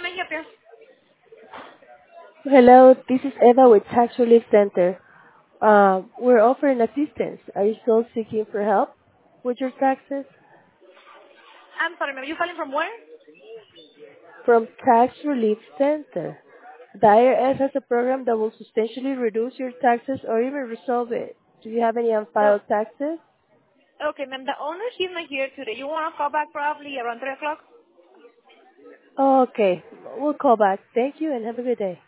may I help you? Hello, this is Eva with Tax Relief Center. We're offering assistance. Are you still seeking for help with your taxes? I'm sorry, ma'am. You calling from where? From Tax Relief Center. The IRS has a program that will substantially reduce your taxes or even resolve it. Do you have any Oh, unfiled taxes? okay, ma'am. The owner, he's not here today. You want to call back probably around 3 o'clock? Oh, okay. We'll call back. Thank you and have a good day.